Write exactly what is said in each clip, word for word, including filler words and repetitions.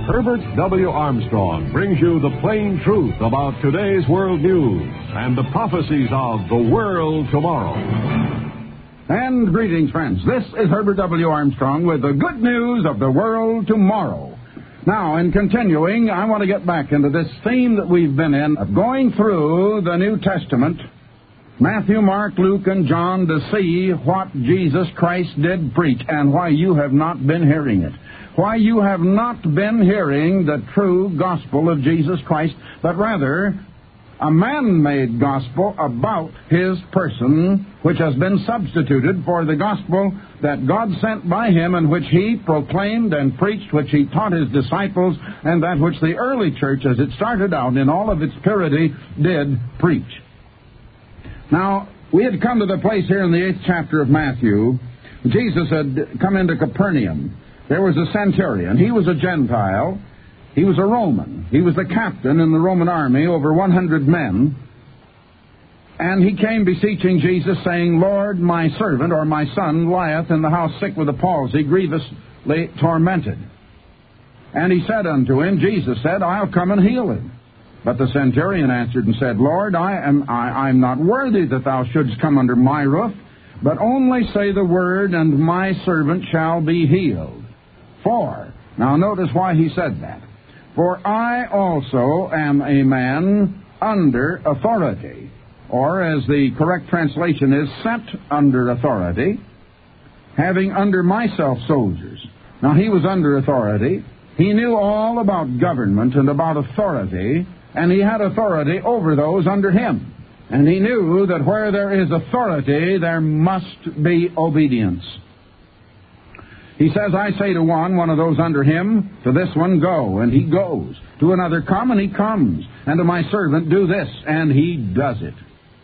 Herbert W. Armstrong brings you the plain truth about today's world news and the prophecies of the world tomorrow. And greetings, friends. This is Herbert W. Armstrong with the good news of the world tomorrow. Now, in continuing, I want to get back into this theme that we've been in of going through the New Testament, Matthew, Mark, Luke, and John, to see what Jesus Christ did preach and why you have not been hearing it. Why you have not been hearing the true gospel of Jesus Christ, but rather a man-made gospel about his person, which has been substituted for the gospel that God sent by him, and which he proclaimed and preached, which he taught his disciples, and that which the early church, as it started out in all of its purity, did preach. Now, we had come to the place here in the eighth chapter of Matthew. Jesus had come into Capernaum. There was a centurion. He was a Gentile. He was a Roman. He was the captain in the Roman army, over one hundred men. And he came beseeching Jesus, saying, Lord, my servant, or my son, lieth in the house sick with a palsy, grievously tormented. And he said unto him, Jesus said, I'll come and heal him. But the centurion answered and said, Lord, I am I, I'm not worthy that thou shouldst come under my roof, but only say the word, and my servant shall be healed. For, now notice why he said that. For I also am a man under authority, or as the correct translation is, sent under authority, having under myself soldiers. Now he was under authority. He knew all about government and about authority, and he had authority over those under him. And he knew that where there is authority, there must be obedience. He says, I say to one, one of those under him, to this one, go, and he goes. To another, come, and he comes. And to my servant, do this, and he does it.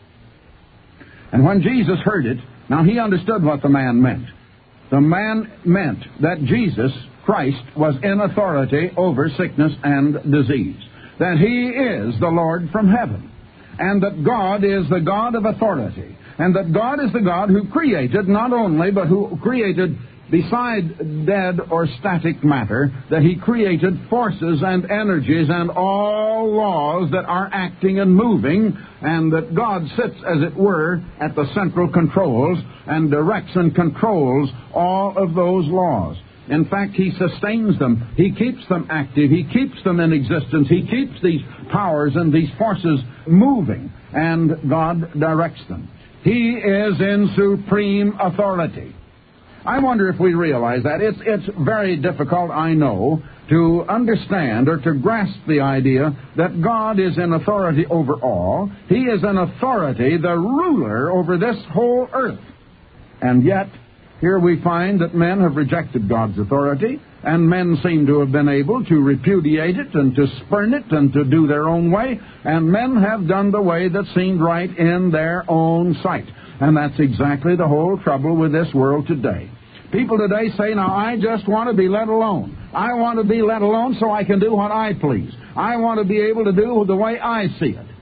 And when Jesus heard it, now he understood what the man meant. The man meant that Jesus Christ was in authority over sickness and disease. That he is the Lord from heaven. And that God is the God of authority. And that God is the God who created, not only, but who created beside dead or static matter, that he created forces and energies and all laws that are acting and moving, and that God sits, as it were, at the central controls and directs and controls all of those laws. In fact, he sustains them. He keeps them active. He keeps them in existence. He keeps these powers and these forces moving, and God directs them. He is in supreme authority. I wonder if we realize that. It's, it's very difficult, I know, to understand or to grasp the idea that God is in authority over all. He is in authority, the ruler over this whole earth. And yet, here we find that men have rejected God's authority, and men seem to have been able to repudiate it and to spurn it and to do their own way, and men have done the way that seemed right in their own sight. And that's exactly the whole trouble with this world today. People today say, now, I just want to be let alone. I want to be let alone so I can do what I please. I want to be able to do the way I see it.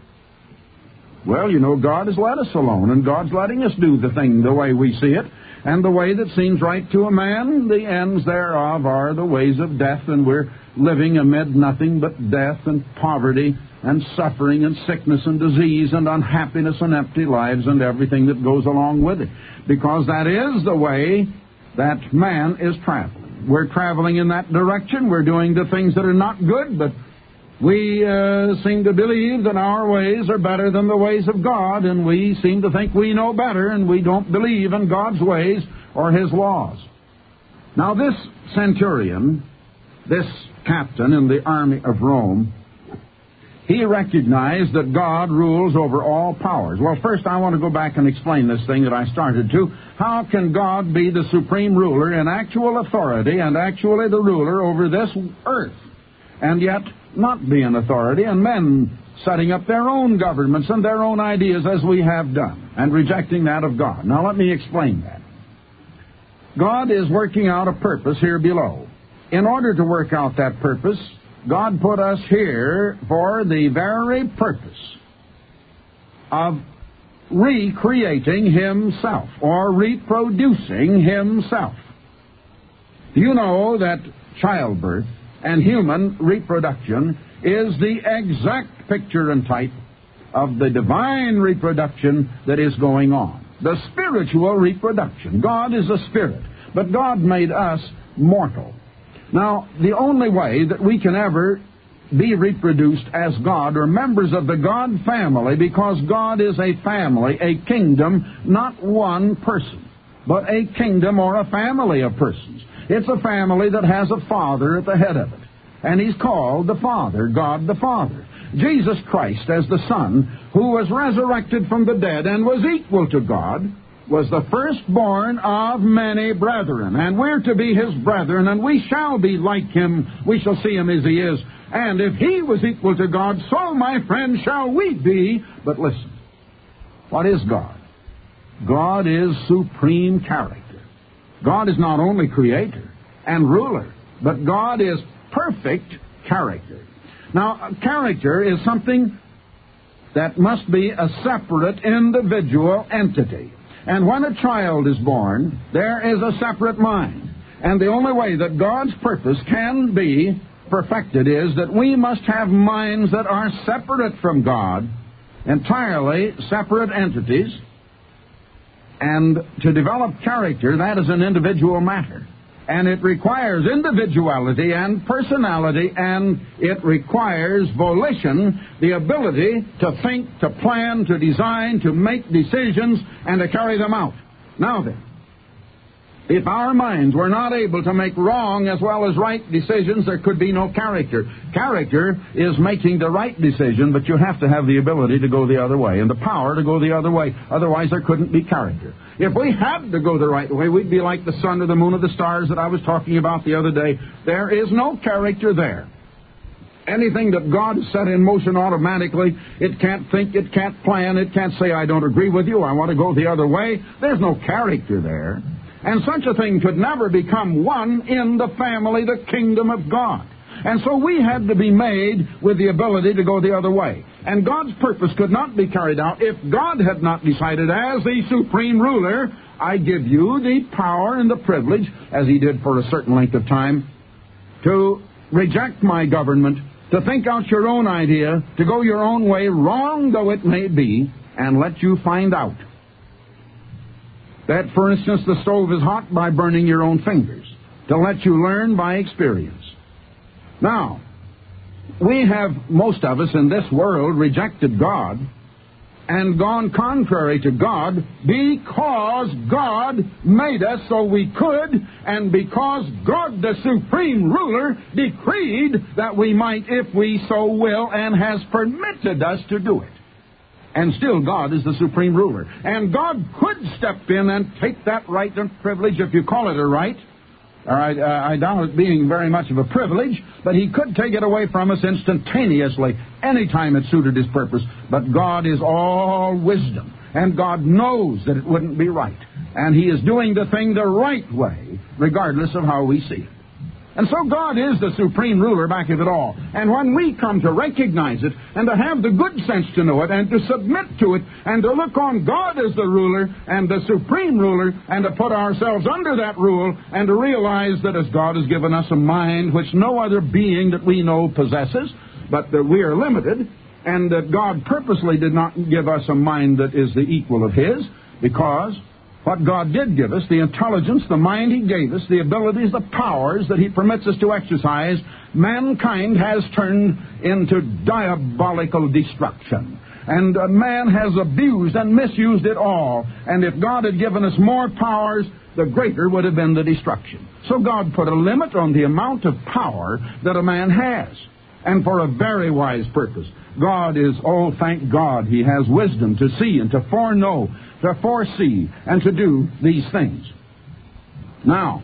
Well, you know, God has let us alone, and God's letting us do the thing the way we see it. And the way that seems right to a man, the ends thereof are the ways of death, and we're living amid nothing but death and poverty and suffering and sickness and disease and unhappiness and empty lives and everything that goes along with it. Because that is the way that man is traveling. We're traveling in that direction. We're doing the things that are not good, but we uh, seem to believe that our ways are better than the ways of God, and we seem to think we know better, and we don't believe in God's ways or his laws. Now, this centurion, this captain in the army of Rome, he recognized that God rules over all powers. Well, first I want to go back and explain this thing that I started to. How can God be the supreme ruler in actual authority and actually the ruler over this earth, and yet not be an authority, and men setting up their own governments and their own ideas as we have done, and rejecting that of God? Now let me explain that. God is working out a purpose here below. In order to work out that purpose, God put us here for the very purpose of recreating himself or reproducing himself. You know that childbirth and human reproduction is the exact picture and type of the divine reproduction that is going on. The spiritual reproduction. God is a spirit, but God made us mortal. Now, the only way that we can ever be reproduced as God or members of the God family, because God is a family, a kingdom, not one person, but a kingdom or a family of persons. It's a family that has a Father at the head of it, and He's called the Father, God the Father. Jesus Christ, as the Son, who was resurrected from the dead and was equal to God, was the firstborn of many brethren, and we're to be His brethren, and we shall be like Him. We shall see Him as He is. And if He was equal to God, so, my friend, shall we be. But listen, what is God? God is supreme character. God is not only creator and ruler, but God is perfect character. Now, character is something that must be a separate individual entity. And when a child is born, there is a separate mind. And the only way that God's purpose can be perfected is that we must have minds that are separate from God, entirely separate entities. And to develop character, that is an individual matter. And it requires individuality and personality, and it requires volition, the ability to think, to plan, to design, to make decisions, and to carry them out. Now then, if our minds were not able to make wrong as well as right decisions, there could be no character. Character is making the right decision, but you have to have the ability to go the other way and the power to go the other way. Otherwise, there couldn't be character. If we had to go the right way, we'd be like the sun or the moon or the stars that I was talking about the other day. There is no character there. Anything that God has set in motion automatically, it can't think, it can't plan, it can't say, I don't agree with you, I want to go the other way. There's no character there. And such a thing could never become one in the family, the kingdom of God. And so we had to be made with the ability to go the other way. And God's purpose could not be carried out if God had not decided, as the supreme ruler, I give you the power and the privilege, as He did for a certain length of time, to reject my government, to think out your own idea, to go your own way, wrong though it may be, and let you find out that, for instance, the stove is hot by burning your own fingers, to let you learn by experience. Now, we have, most of us in this world, rejected God and gone contrary to God because God made us so we could, and because God, the supreme ruler, decreed that we might, if we so will, and has permitted us to do it. And still, God is the supreme ruler. And God could step in and take that right and privilege, if you call it a right. All right, uh, I doubt it being very much of a privilege, but He could take it away from us instantaneously, anytime it suited His purpose. But God is all wisdom, and God knows that it wouldn't be right. And He is doing the thing the right way, regardless of how we see it. And so God is the supreme ruler back of it all. And when we come to recognize it, and to have the good sense to know it, and to submit to it, and to look on God as the ruler, and the supreme ruler, and to put ourselves under that rule, and to realize that as God has given us a mind which no other being that we know possesses, but that we are limited, and that God purposely did not give us a mind that is the equal of His, because what God did give us, the intelligence, the mind He gave us, the abilities, the powers that He permits us to exercise, mankind has turned into diabolical destruction. And uh, man has abused and misused it all. And if God had given us more powers, the greater would have been the destruction. So God put a limit on the amount of power that a man has, and for a very wise purpose. God is, oh, thank God, He has wisdom to see and to foreknow, to foresee, and to do these things. Now,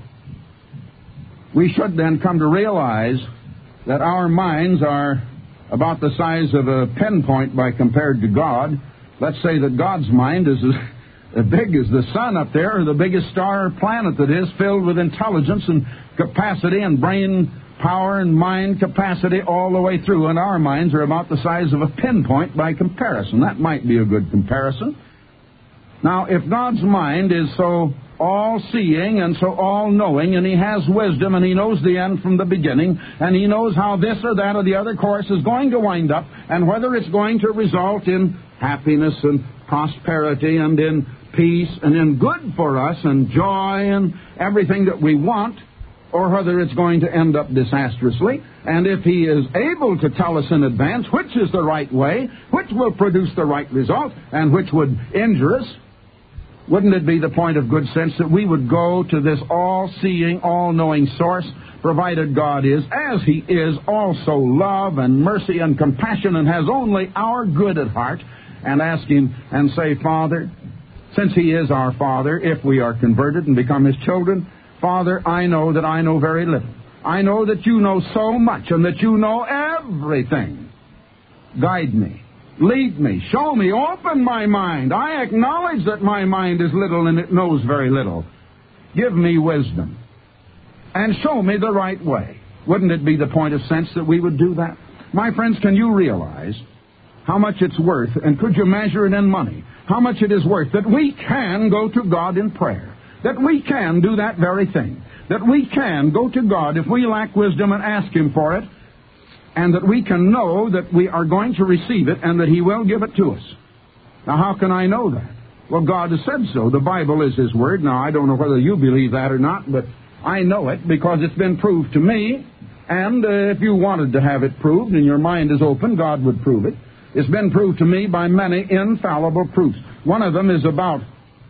we should then come to realize that our minds are about the size of a pinpoint by compared to God. Let's say that God's mind is as, as big as the sun up there, or the biggest star or planet that is, filled with intelligence and capacity and brain power and mind capacity all the way through, and our minds are about the size of a pinpoint by comparison. That might be a good comparison. Now, if God's mind is so all-seeing and so all-knowing, and he has wisdom, and he knows the end from the beginning, and he knows how this or that or the other course is going to wind up, and whether it's going to result in happiness and prosperity and in peace and in good for us and joy and everything that we want, or whether it's going to end up disastrously. And if he is able to tell us in advance which is the right way, which will produce the right result, and which would injure us, wouldn't it be the point of good sense that we would go to this all-seeing, all-knowing source, provided God is, as he is, also love and mercy and compassion and has only our good at heart, and ask him and say, Father, since he is our Father, if we are converted and become his children, Father, I know that I know very little. I know that you know so much and that you know everything. Guide me. Lead me. Show me. Open my mind. I acknowledge that my mind is little and it knows very little. Give me wisdom. And show me the right way. Wouldn't it be the point of sense that we would do that? My friends, can you realize how much it's worth, and could you measure it in money, how much it is worth that we can go to God in prayer? That we can do that very thing. That we can go to God if we lack wisdom and ask him for it, and that we can know that we are going to receive it and that he will give it to us. Now, how can I know that? Well, God has said so. The Bible is his word. Now, I don't know whether you believe that or not, but I know it because it's been proved to me. And uh, if you wanted to have it proved and your mind is open, God would prove it. It's been proved to me by many infallible proofs. One of them is about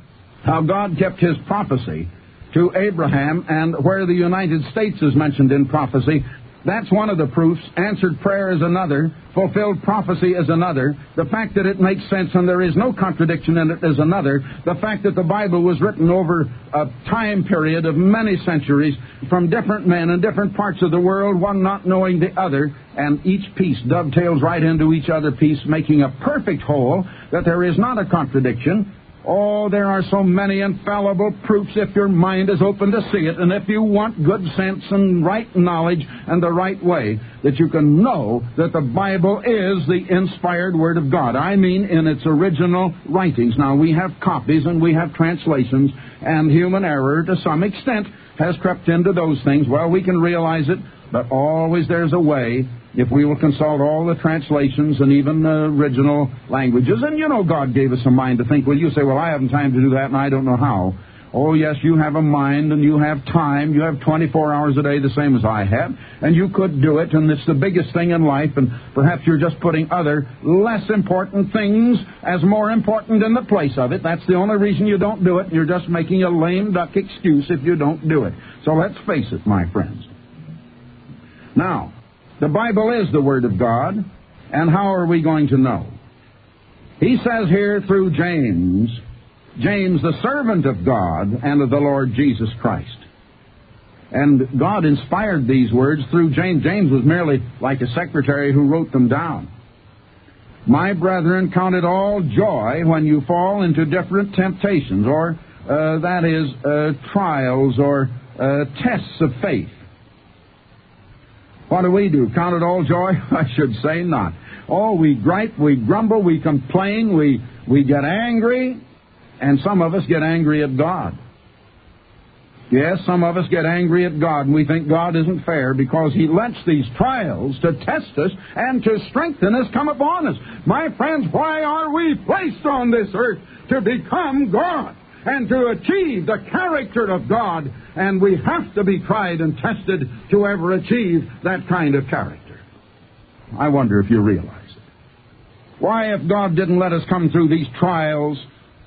how God kept his prophecy to Abraham, and where the United States is mentioned in prophecy. That's one of the proofs. Answered prayer is another. Fulfilled prophecy is another. The fact that it makes sense and there is no contradiction in it is another. The fact that the Bible was written over a time period of many centuries from different men in different parts of the world, one not knowing the other, and each piece dovetails right into each other piece, making a perfect whole, that there is not a contradiction. Oh, there are so many infallible proofs if your mind is open to see it, and if you want good sense and right knowledge and the right way, that you can know that the Bible is the inspired Word of God. I mean in its original writings. Now, we have copies and we have translations, and human error to some extent has crept into those things. Well, we can realize it, but always there's a way, if we will consult all the translations and even the original languages. And you know God gave us a mind to think. Well, you say, well, I haven't time to do that and I don't know how. Oh, yes, you have a mind and you have time. You have twenty-four hours a day, the same as I have. And you could do it, and it's the biggest thing in life. And perhaps you're just putting other less important things as more important in the place of it. That's the only reason you don't do it. You're just making a lame duck excuse if you don't do it. So let's face it, my friends. Now, the Bible is the Word of God, and how are we going to know? He says here through James, James, the servant of God and of the Lord Jesus Christ. And God inspired these words through James. James was merely like a secretary who wrote them down. My brethren, count it all joy when you fall into different temptations, or uh, that is, uh, trials or uh, tests of faith. What do we do? Count it all joy? I should say not. Oh, we gripe, we grumble, we complain, we, we get angry, and some of us get angry at God. Yes, some of us get angry at God, and we think God isn't fair because he lets these trials to test us and to strengthen us come upon us. My friends, why are we placed on this earth? To become God and to achieve the character of God, and we have to be tried and tested to ever achieve that kind of character. I wonder if you realize it. Why, if God didn't let us come through these trials,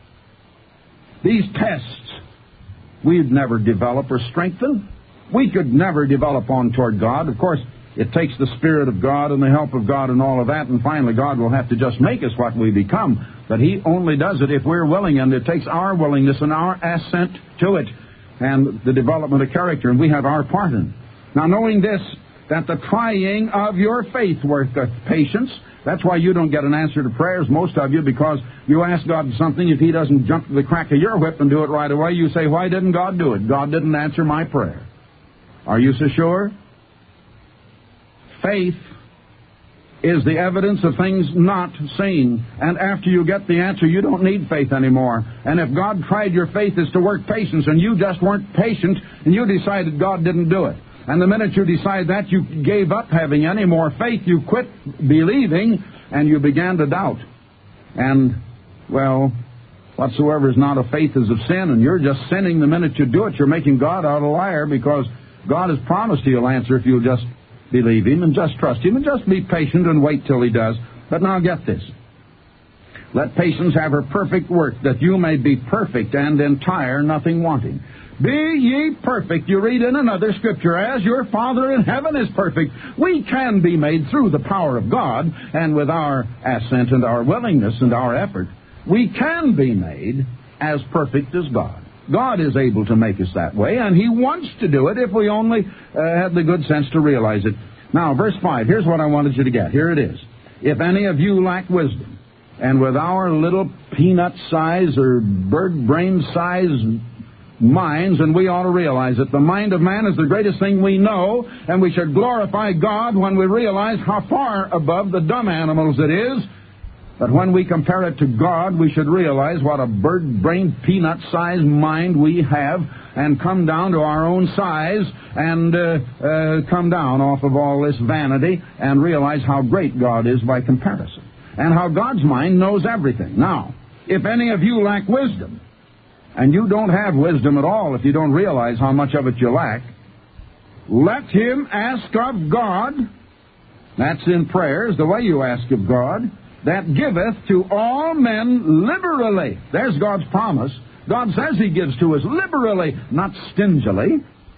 these tests, we'd never develop or strengthen. We could never develop on toward God. Of course, it takes the Spirit of God and the help of God and all of that, and finally God will have to just make us what we become. But he only does it if we're willing, and it takes our willingness and our assent to it and the development of character, and we have our part in it. Now, knowing this, that the trying of your faith worketh patience. That's why you don't get an answer to prayers, most of you, because you ask God something. If he doesn't jump to the crack of your whip and do it right away, you say, why didn't God do it? God didn't answer my prayer. Are you so sure? Faith is the evidence of things not seen. And after you get the answer, you don't need faith anymore. And if God tried your faith is to work patience, and you just weren't patient, and you decided God didn't do it. And the minute you decide that, you gave up having any more faith. You quit believing, and you began to doubt. And, well, whatsoever is not of faith is of sin, and you're just sinning the minute you do it. You're making God out a liar, because God has promised He'll answer if you'll just believe Him and just trust Him and just be patient and wait till He does. But now get this. Let patience have her perfect work, that you may be perfect and entire, nothing wanting. Be ye perfect, you read in another scripture, as your Father in heaven is perfect. We can be made through the power of God, and with our assent and our willingness and our effort, we can be made as perfect as God. God is able to make us that way, and He wants to do it if we only uh, had the good sense to realize it. Now, verse five, here's what I wanted you to get. Here it is. If any of you lack wisdom, and with our little peanut size or bird brain size minds, and we ought to realize that the mind of man is the greatest thing we know, and we should glorify God when we realize how far above the dumb animals it is. But when we compare it to God, we should realize what a bird-brained, peanut-sized mind we have, and come down to our own size, and uh, uh, come down off of all this vanity, and realize how great God is by comparison, and how God's mind knows everything. Now, if any of you lack wisdom, and you don't have wisdom at all if you don't realize how much of it you lack, let him ask of God. That's in prayers, the way you ask of God, that giveth to all men liberally. There's God's promise. God says He gives to us liberally, not stingily,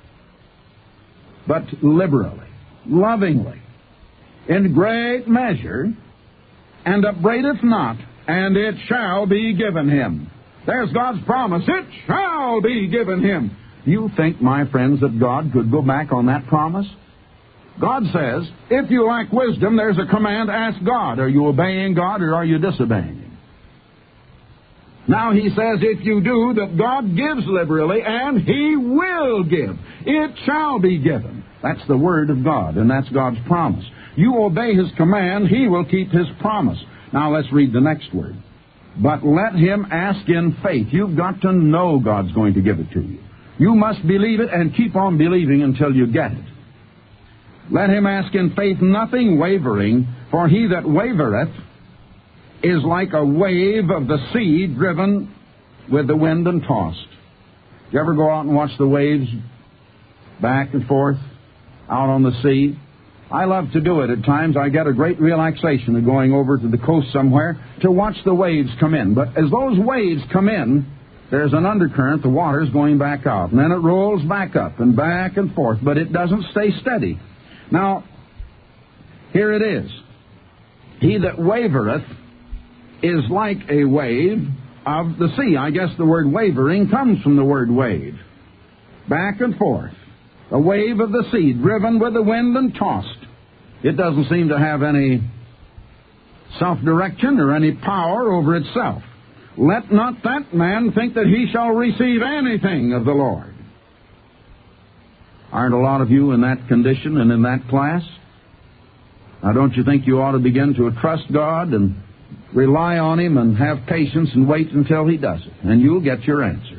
but liberally, lovingly, in great measure, and upbraideth not, and it shall be given him. There's God's promise. It shall be given him. You think, my friends, that God could go back on that promise? God says, if you lack wisdom, there's a command, ask God. Are you obeying God or are you disobeying Him? Now He says, if you do, that God gives liberally, and He will give. It shall be given. That's the Word of God, and that's God's promise. You obey His command, He will keep His promise. Now let's read the next word. But let him ask in faith. You've got to know God's going to give it to you. You must believe it and keep on believing until you get it. Let him ask in faith, nothing wavering, for he that wavereth is like a wave of the sea driven with the wind and tossed. You ever go out and watch the waves back and forth out on the sea? I love to do it at times. I get a great relaxation of going over to the coast somewhere to watch the waves come in. But as those waves come in, there's an undercurrent, the water's going back out. And then it rolls back up and back and forth, but it doesn't stay steady. Now, here it is. He that wavereth is like a wave of the sea. I guess the word wavering comes from the word wave. Back and forth. A wave of the sea, driven with the wind and tossed. It doesn't seem to have any self-direction or any power over itself. Let not that man think that he shall receive anything of the Lord. Aren't a lot of you in that condition and in that class? Now, don't you think you ought to begin to trust God and rely on Him and have patience and wait until He does it, and you'll get your answer.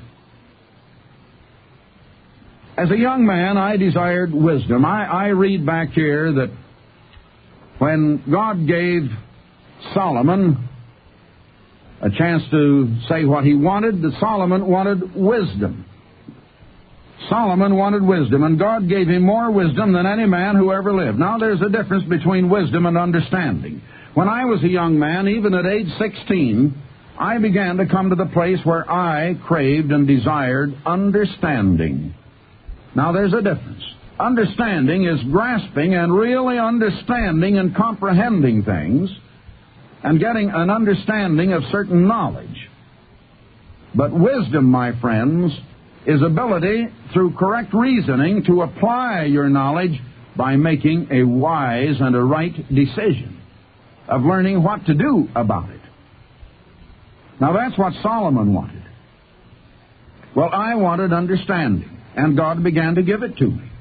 As a young man, I desired wisdom. I, I read back here that when God gave Solomon a chance to say what he wanted, that Solomon wanted wisdom. Solomon wanted wisdom, and God gave him more wisdom than any man who ever lived. Now, there's a difference between wisdom and understanding. When I was a young man, even at age sixteen, I began to come to the place where I craved and desired understanding. Now, there's a difference. Understanding is grasping and really understanding and comprehending things and getting an understanding of certain knowledge. But wisdom, my friends, is ability through correct reasoning to apply your knowledge by making a wise and a right decision of learning what to do about it. Now, that's what Solomon wanted. Well, I wanted understanding, and God began to give it to me.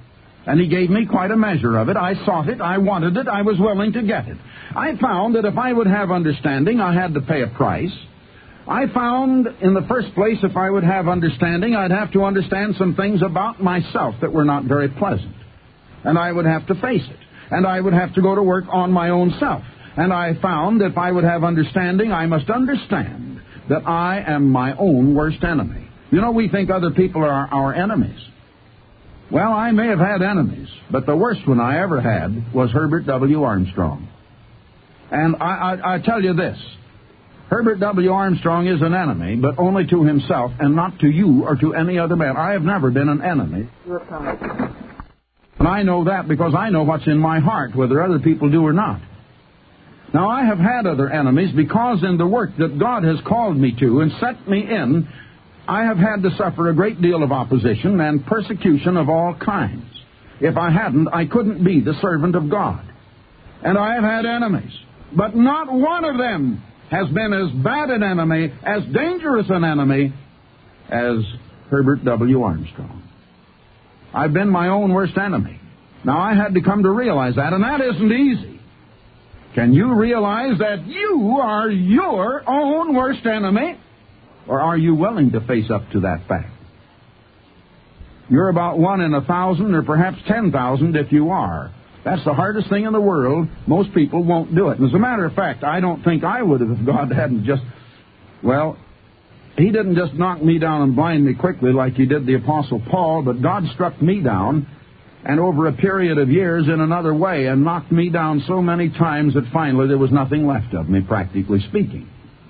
And he gave me quite a measure of it. I sought it, I wanted it, I was willing to get it. I found that if I would have understanding, I had to pay a price. I found, in the first place, if I would have understanding, I'd have to understand some things about myself that were not very pleasant. And I would have to face it. And I would have to go to work on my own self. And I found if I would have understanding, I must understand that I am my own worst enemy. You know, we think other people are our enemies. Well, I may have had enemies, but the worst one I ever had was Herbert W. Armstrong. And I, I, I tell you this, Herbert W. Armstrong is an enemy, but only to himself and not to you or to any other man. I have never been an enemy. And I know that because I know what's in my heart, whether other people do or not. Now, I have had other enemies because in the work that God has called me to and set me in, I have had to suffer a great deal of opposition and persecution of all kinds. If I hadn't, I couldn't be the servant of God. And I have had enemies, but not one of them has been as bad an enemy, as dangerous an enemy, as Herbert W. Armstrong. I've been my own worst enemy. Now, I had to come to realize that, and that isn't easy. Can you realize that you are your own worst enemy? Or are you willing to face up to that fact? You're about one in a thousand, or perhaps ten thousand if you are. That's the hardest thing in the world. Most people won't do it. And as a matter of fact, I don't think I would have if God hadn't just, well, He didn't just knock me down and blind me quickly like He did the Apostle Paul, but God struck me down, and over a period of years in another way, and knocked me down so many times that finally there was nothing left of me, practically speaking.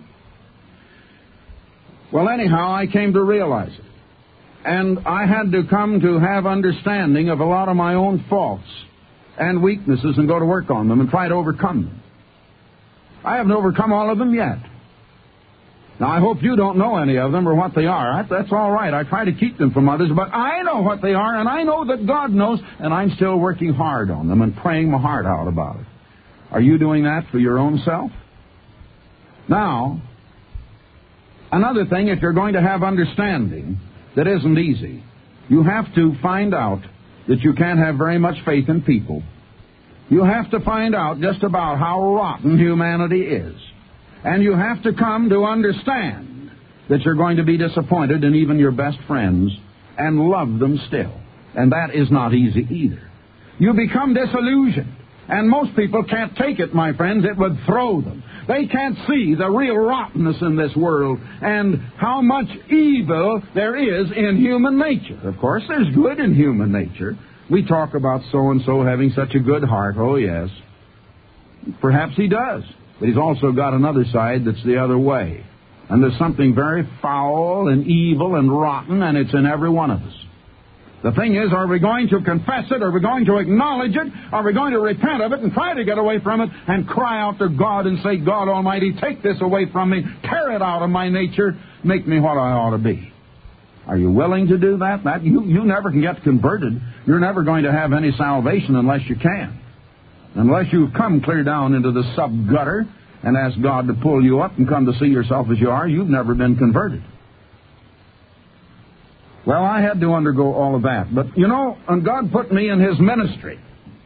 Well, anyhow, I came to realize it. And I had to come to have understanding of a lot of my own faults and weaknesses and go to work on them and try to overcome them. I haven't overcome all of them yet. Now, I hope you don't know any of them or what they are. That's all right. I try to keep them from others, but I know what they are, and I know that God knows, and I'm still working hard on them and praying my heart out about it. Are you doing that for your own self? Now, another thing, if you're going to have understanding that isn't easy, you have to find out that you can't have very much faith in people. You have to find out just about how rotten humanity is. And you have to come to understand that you're going to be disappointed in even your best friends and love them still. And that is not easy either. You become disillusioned. And most people can't take it, my friends. It would throw them. They can't see the real rottenness in this world and how much evil there is in human nature. Of course, there's good in human nature. We talk about so-and-so having such a good heart. Oh, yes. Perhaps he does. But he's also got another side that's the other way. And there's something very foul and evil and rotten, and it's in every one of us. The thing is, are we going to confess it? Are we going to acknowledge it? Are we going to repent of it and try to get away from it and cry out to God and say, God Almighty, take this away from me, tear it out of my nature, make me what I ought to be? Are you willing to do that? That you, you never can get converted. You're never going to have any salvation unless you can. Unless you've come clear down into the sub-gutter and asked God to pull you up and come to see yourself as you are, you've never been converted. Well, I had to undergo all of that. But, you know, and God put me in His ministry.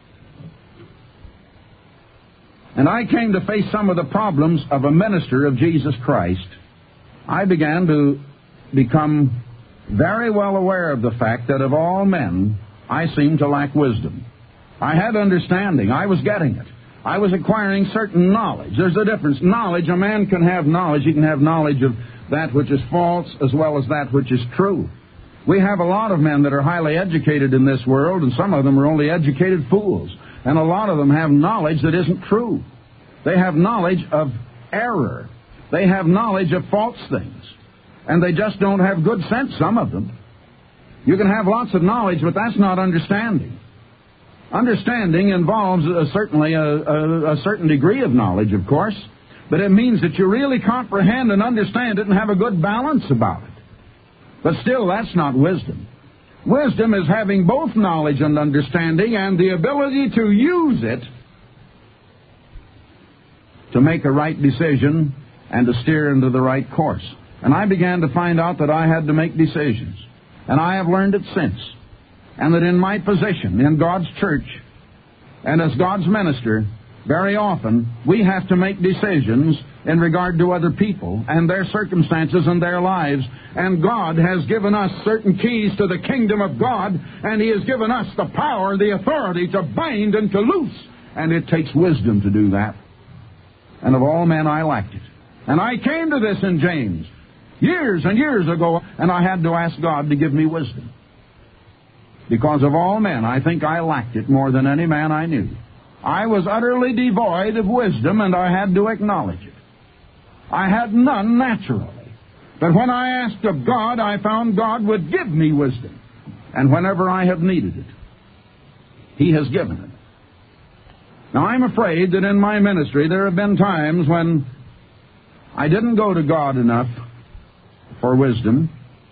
And I came to face some of the problems of a minister of Jesus Christ. I began to become very well aware of the fact that of all men, I seemed to lack wisdom. I had understanding. I was getting it. I was acquiring certain knowledge. There's a difference. Knowledge, a man can have knowledge. He can have knowledge of that which is false as well as that which is true. We have a lot of men that are highly educated in this world, and some of them are only educated fools. And a lot of them have knowledge that isn't true. They have knowledge of error. They have knowledge of false things. And they just don't have good sense, some of them. You can have lots of knowledge, but that's not understanding. Understanding involves uh, certainly a, a, a certain degree of knowledge, of course, but it means that you really comprehend and understand it and have a good balance about it. But still, that's not wisdom. Wisdom is having both knowledge and understanding and the ability to use it to make a right decision and to steer into the right course. And I began to find out that I had to make decisions. And I have learned it since. and that in my position in God's church and as God's minister, very often we have to make decisions in regard to other people and their circumstances and their lives. And God has given us certain keys to the kingdom of God, and He has given us the power, the authority to bind and to loose. And it takes wisdom to do that. And of all men, I lacked it. And I came to this in James years and years ago, and I had to ask God to give me wisdom. Because of all men, I think I lacked it more than any man I knew. I was utterly devoid of wisdom, and I had to acknowledge it. I had none naturally. But when I asked of God, I found God would give me wisdom. And whenever I have needed it, He has given it. Now, I'm afraid that in my ministry there have been times when I didn't go to God enough for wisdom,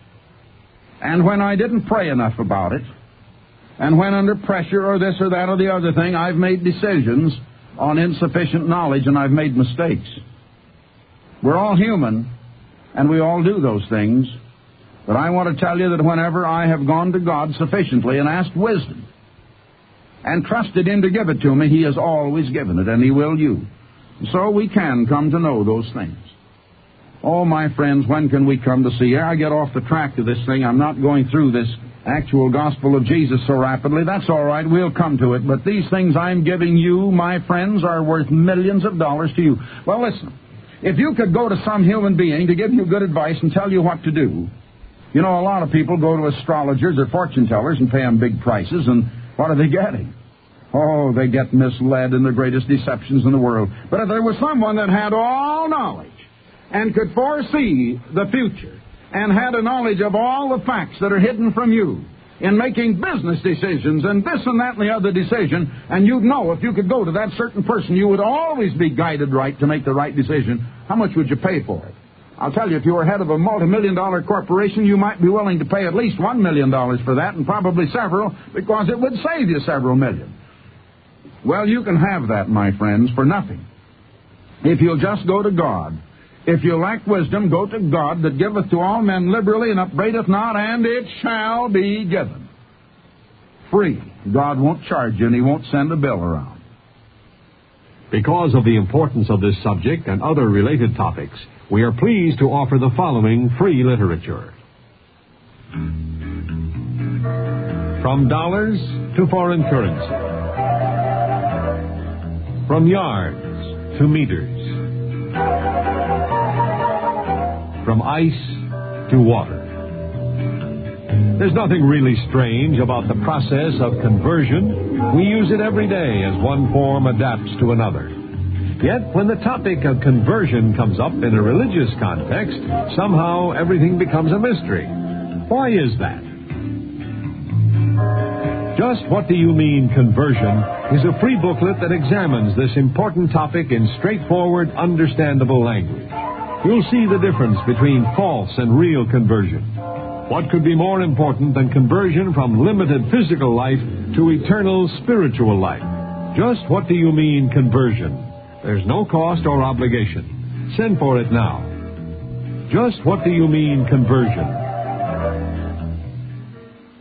and when I didn't pray enough about it, and when under pressure or this or that or the other thing, I've made decisions on insufficient knowledge and I've made mistakes. We're all human, and we all do those things. But I want to tell you that whenever I have gone to God sufficiently and asked wisdom and trusted Him to give it to me, He has always given it, and He will you. So we can come to know those things. Oh, my friends, when can we come to see? Here I get off the track of this thing. I'm not going through this actual gospel of Jesus so rapidly. That's all right. We'll come to it. But these things I'm giving you, my friends, are worth millions of dollars to you. Well, listen. If you could go to some human being to give you good advice and tell you what to do, you know, a lot of people go to astrologers or fortune tellers and pay them big prices, and what are they getting? Oh, they get misled in the greatest deceptions in the world. But if there was someone that had all knowledge and could foresee the future and had a knowledge of all the facts that are hidden from you in making business decisions and this and that and the other decision, and you'd know if you could go to that certain person, you would always be guided right to make the right decision, how much would you pay for it? I'll tell you, if you were head of a multi-million dollar corporation, you might be willing to pay at least one million dollars for that, and probably several, because it would save you several million. Well, you can have that, my friends, for nothing. If you'll just go to God. If you lack wisdom, go to God that giveth to all men liberally and upbraideth not, and it shall be given. Free. God won't charge you, and He won't send a bill around. Because of the importance of this subject and other related topics, we are pleased to offer the following free literature. From dollars to foreign currency. From yards to meters. From ice to water. There's nothing really strange about the process of conversion. We use it every day as one form adapts to another. Yet, when the topic of conversion comes up in a religious context, somehow everything becomes a mystery. Why is that? Just What Do You Mean Conversion is a free booklet that examines this important topic in straightforward, understandable language. You'll see the difference between false and real conversion. What could be more important than conversion from limited physical life to eternal spiritual life? Just What Do You Mean Conversion? There's no cost or obligation. Send for it now. Just What Do You Mean Conversion?